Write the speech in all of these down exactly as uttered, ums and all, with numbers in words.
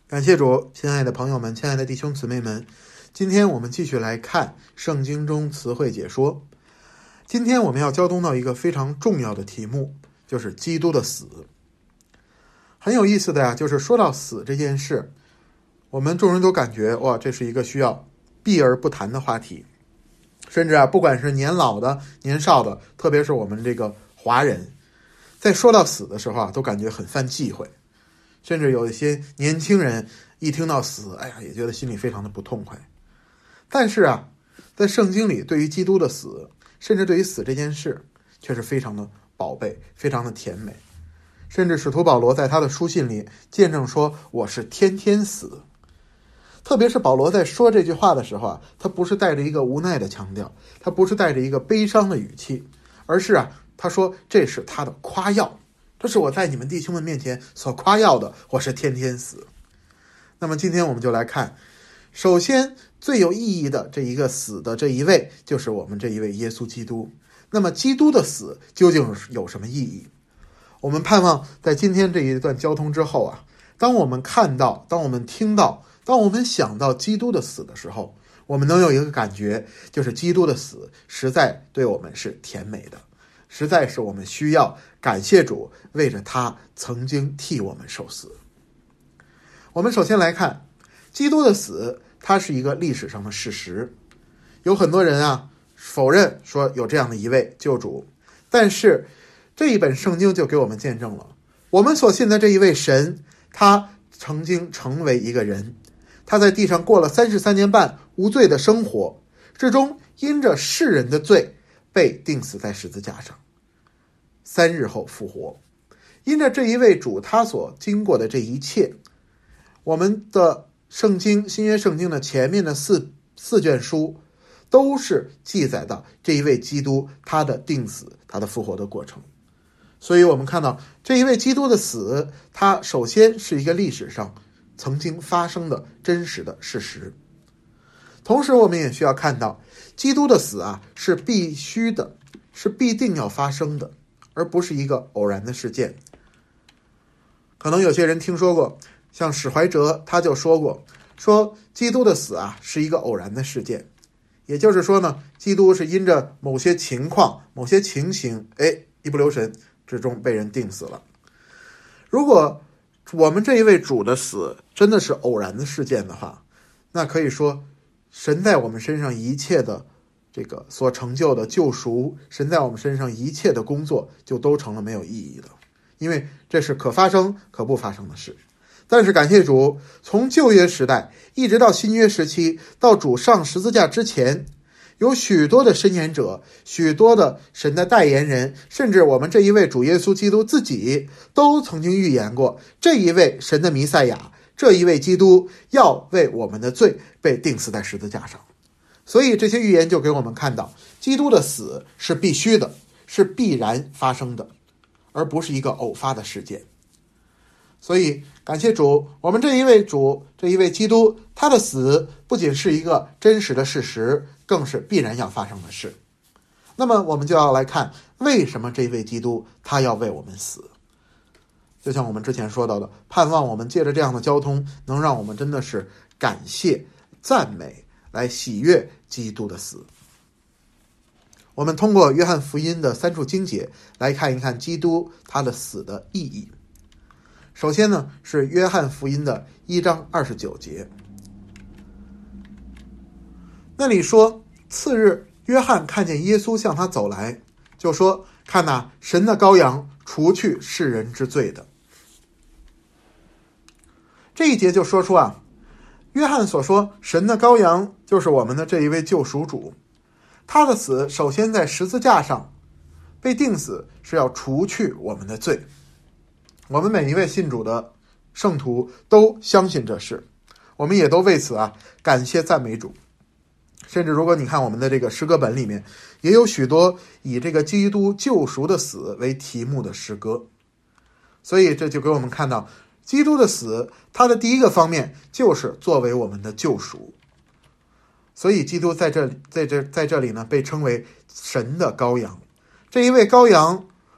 感谢主，亲爱的朋友们，亲爱的弟兄姊妹们，今天我们继续来看圣经中词汇解说。今天我们要交通到一个非常重要的题目，就是基督的死。很有意思的呀，就是说到死这件事，我们众人都感觉哇，这是一个需要避而不谈的话题。甚至啊，不管是年老的、年少的，特别是我们这个华人，在说到死的时候啊，都感觉很犯忌讳。甚至有一些年轻人一听到死，哎呀，也觉得心里非常的不痛快。但是啊，在圣经里，对于基督的死，甚至对于死这件事，却是非常的宝贝，非常的甜美。甚至使徒保罗在他的书信里见证说，我是天天死。特别是保罗在说这句话的时候啊，他不是带着一个无奈的腔调，他不是带着一个悲伤的语气，而是啊，他说这是他的夸耀，这是我在你们弟兄们面前所夸耀的，我是天天死。那么今天我们就来看，首先最有意义的这一个死的这一位，就是我们这一位耶稣基督。那么基督的死究竟有什么意义？我们盼望在今天这一段交通之后啊，当我们看到，当我们听到，当我们想到基督的死的时候，我们能有一个感觉，就是基督的死实在对我们是甜美的，实在是我们需要感谢主，为着他曾经替我们受死。我们首先来看基督的死，它是一个历史上的事实。有很多人啊否认说有这样的一位救主，但是这一本圣经就给我们见证了，我们所信的这一位神，他曾经成为一个人，他在地上过了三十三年半无罪的生活，至终因着世人的罪被钉死在十字架上，三日后复活。因着这一位主他所经过的这一切，我们的圣经，新约圣经的前面的四四卷书都是记载到这一位基督他的钉死，他的复活的过程。所以我们看到这一位基督的死，他首先是一个历史上曾经发生的真实的事实。同时我们也需要看到，基督的死啊是必须的，是必定要发生的，而不是一个偶然的事件。可能有些人听说过，像史怀哲他就说过，说基督的死啊是一个偶然的事件。也就是说呢，基督是因着某些情况、某些情形，哎，一不留神之中被人钉死了。如果我们这一位主的死真的是偶然的事件的话，那可以说神在我们身上一切的这个所成就的救赎，神在我们身上一切的工作就都成了没有意义的，因为这是可发生可不发生的事。但是感谢主，从旧约时代一直到新约时期，到主上十字架之前，有许多的申言者，许多的神的代言人，甚至我们这一位主耶稣基督自己都曾经预言过，这一位神的弥赛亚，这一位基督要为我们的罪被钉死在十字架上。所以这些预言就给我们看到，基督的死是必须的，是必然发生的，而不是一个偶发的事件。所以感谢主，我们这一位主，这一位基督，他的死不仅是一个真实的事实，更是必然要发生的事。那么我们就要来看，为什么这一位基督他要为我们死。就像我们之前说到的，盼望我们借着这样的交通，能让我们真的是感谢赞美，来喜悦基督的死。我们通过约翰福音的三处经节来看一看基督他的死的意义。首先呢，是约翰福音的一章二十九节，那里说，次日约翰看见耶稣向他走来，就说，看哪，神的羔羊，除去世人之罪的。这一节就说出啊，约翰所说神的羔羊就是我们的这一位救赎主，他的死首先在十字架上被钉死，是要除去我们的罪。我们每一位信主的圣徒都相信这事，我们也都为此啊感谢赞美主。甚至如果你看我们的这个诗歌本里面，也有许多以这个基督救赎的死为题目的诗歌。所以这就给我们看到，基督的死，它的第一个方面就是作为我们的救赎。所以基督在这在这在这里呢，被称为神的羔羊。这一位羔羊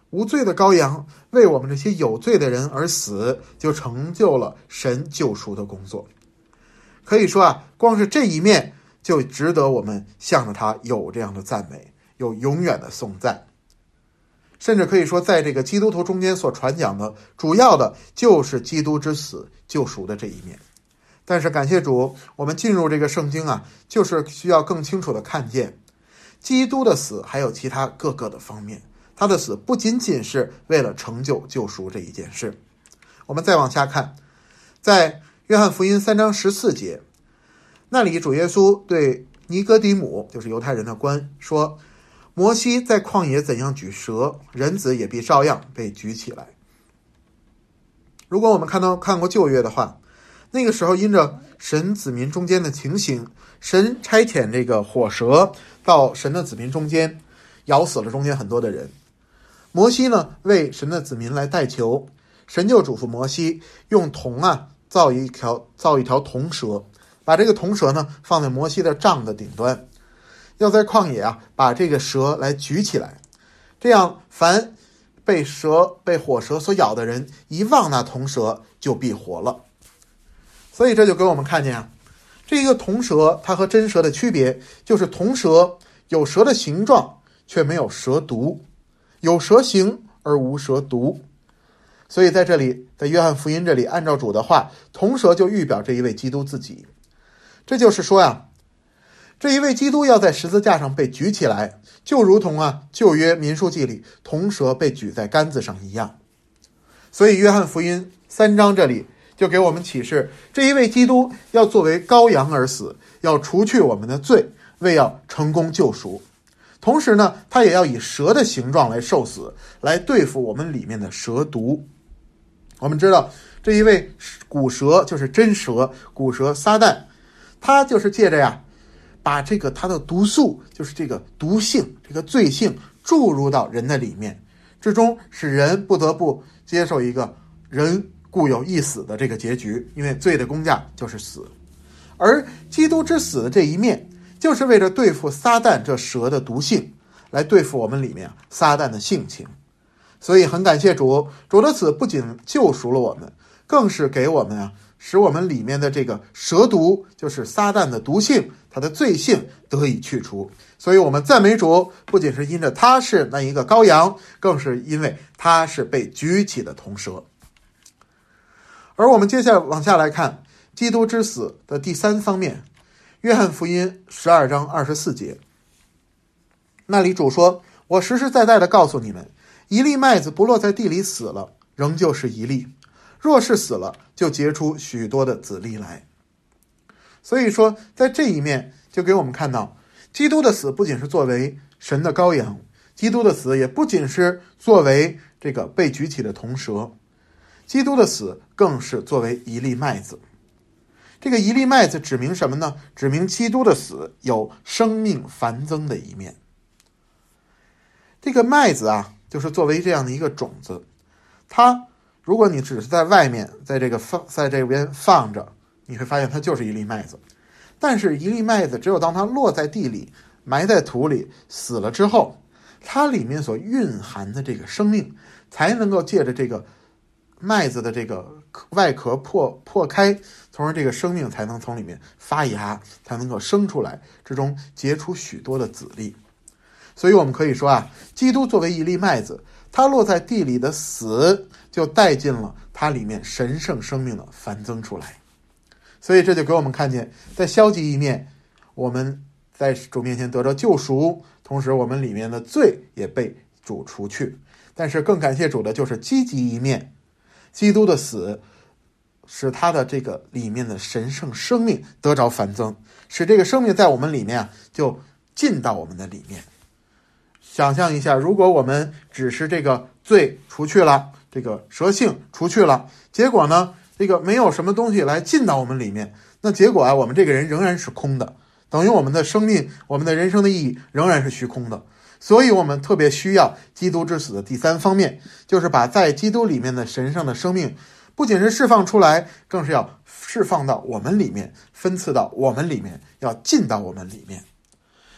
无罪的羔羊为我们这些有罪的人而死，就成就了神救赎的工作。可以说啊，光是这一面就值得我们向着他有这样的赞美，有永远的颂赞。甚至可以说，在这个基督徒中间所传讲的主要的就是基督之死救赎的这一面。但是感谢主，我们进入这个圣经啊，就是需要更清楚的看见基督的死还有其他各个的方面。他的死不仅仅是为了成就救赎这一件事。我们再往下看，在约翰福音三章十四节，那里主耶稣对尼哥底母，就是犹太人的官，说，摩西在旷野怎样举蛇，人子也必照样被举起来。如果我们看到看过旧约的话，那个时候因着神子民中间的情形，神差遣这个火蛇到神的子民中间，咬死了中间很多的人。摩西呢为神的子民来代求，神就嘱咐摩西用铜啊造一条造一条铜蛇，把这个铜蛇呢放在摩西的杖的顶端，要在旷野啊把这个蛇来举起来，这样凡被蛇被火蛇所咬的人一望那铜蛇就必活了。所以这就给我们看见啊，这个铜蛇它和真蛇的区别就是铜蛇有蛇的形状却没有蛇毒，有蛇形而无蛇毒。所以在这里，在约翰福音这里，按照主的话，铜蛇就预表这一位基督自己。这就是说呀，这一位基督要在十字架上被举起来，就如同啊旧约民数记里铜蛇被举在杆子上一样。所以约翰福音三章这里就给我们启示，这一位基督要作为羔羊而死，要除去我们的罪，为要成功救赎。同时呢，他也要以蛇的形状来受死，来对付我们里面的蛇毒。我们知道这一位古蛇就是真蛇，古蛇撒旦，他就是借着呀把这个他的毒素，就是这个毒性，这个罪性注入到人的里面，之终使人不得不接受一个人固有一死的这个结局，因为罪的工价就是死。而基督之死的这一面，就是为了对付撒旦这蛇的毒性，来对付我们里面撒旦的性情。所以很感谢主，主的死不仅救赎了我们，更是给我们啊，使我们里面的这个蛇毒，就是撒旦的毒性，它的罪性得以去除。所以我们赞美主，不仅是因着他是那一个羔羊，更是因为他是被举起的铜蛇。而我们接下来往下来看基督之死的第三方面，约翰福音十二章二十四节，那里主说，我实实在在的告诉你们，一粒麦子不落在地里死了，仍旧是一粒，若是死了，就结出许多的子粒来。所以说在这一面就给我们看到，基督的死不仅是作为神的羔羊，基督的死也不仅是作为这个被举起的铜蛇，基督的死更是作为一粒麦子。这个一粒麦子指明什么呢？指明基督的死有生命繁增的一面。这个麦子啊，就是作为这样的一个种子，它如果你只是在外面，在这个放在这边放着，你会发现它就是一粒麦子。但是一粒麦子只有当它落在地里，埋在土里，死了之后，它里面所蕴含的这个生命，才能够借着这个麦子的这个外壳破破开，从而这个生命才能从里面发芽，才能够生出来，之中结出许多的子粒。所以我们可以说啊，基督作为一粒麦子，它落在地里的死，就带进了它里面神圣生命的繁增出来。所以这就给我们看见，在消极一面，我们在主面前得到救赎，同时我们里面的罪也被主除去。但是更感谢主的就是积极一面，基督的死使他的这个里面的神圣生命得着繁增，使这个生命在我们里面啊，就进到我们的里面。想象一下，如果我们只是这个罪除去了，这个蛇性除去了，结果呢，这个没有什么东西来进到我们里面，那结果啊，我们这个人仍然是空的，等于我们的生命，我们的人生的意义仍然是虚空的。所以我们特别需要基督之死的第三方面，就是把在基督里面的神圣的生命，不仅是释放出来，更是要释放到我们里面，分赐到我们里面，要进到我们里面。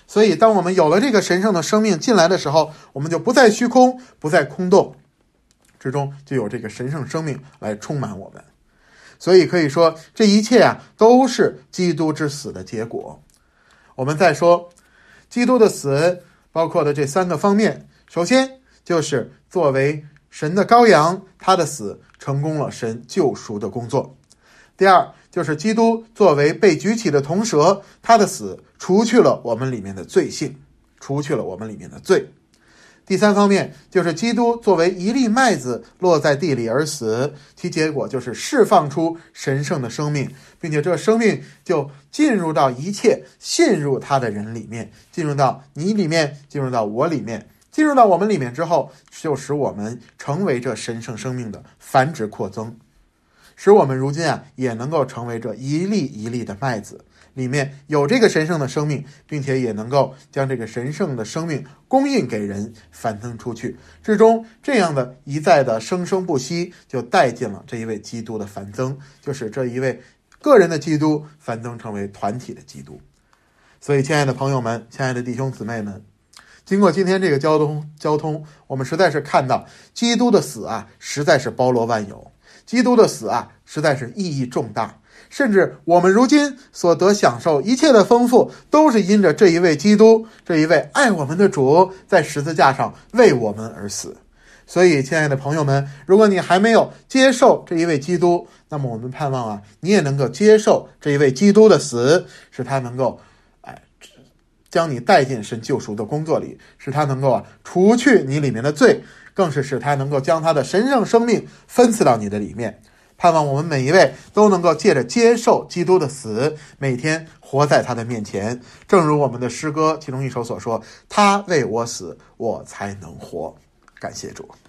所以当我们有了这个神圣的生命进来的时候，我们就不再虚空，不再空洞之中，就有这个神圣生命来充满我们。所以可以说这一切啊都是基督之死的结果。我们再说基督的死包括的这三个方面，首先就是作为神的羔羊，他的死成功了神救赎的工作。第二就是基督作为被举起的铜蛇，他的死除去了我们里面的罪性，除去了我们里面的罪。第三方面就是基督作为一粒麦子落在地里而死，其结果就是释放出神圣的生命，并且这生命就进入到一切信入他的人里面，进入到你里面，进入到我里面，进入到我们里面之后，就使我们成为这神圣生命的繁殖扩增，使我们如今啊也能够成为这一粒一粒的麦子，里面有这个神圣的生命，并且也能够将这个神圣的生命供应给人，繁增出去，至终这样的一再的生生不息，就带进了这一位基督的繁增，就是这一位个人的基督繁增成为团体的基督。所以亲爱的朋友们，亲爱的弟兄姊妹们，经过今天这个交通交通我们实在是看到基督的死啊实在是包罗万有，基督的死啊实在是意义重大，甚至我们如今所得享受一切的丰富，都是因着这一位基督，这一位爱我们的主在十字架上为我们而死。所以亲爱的朋友们，如果你还没有接受这一位基督，那么我们盼望啊你也能够接受这一位基督的死，使他能够哎将你带进神救赎的工作里，使他能够啊除去你里面的罪，更是使他能够将他的神圣生命分赐到你的里面。盼望我们每一位都能够借着接受基督的死，每天活在他的面前，正如我们的诗歌其中一首所说，他为我死，我才能活。感谢主。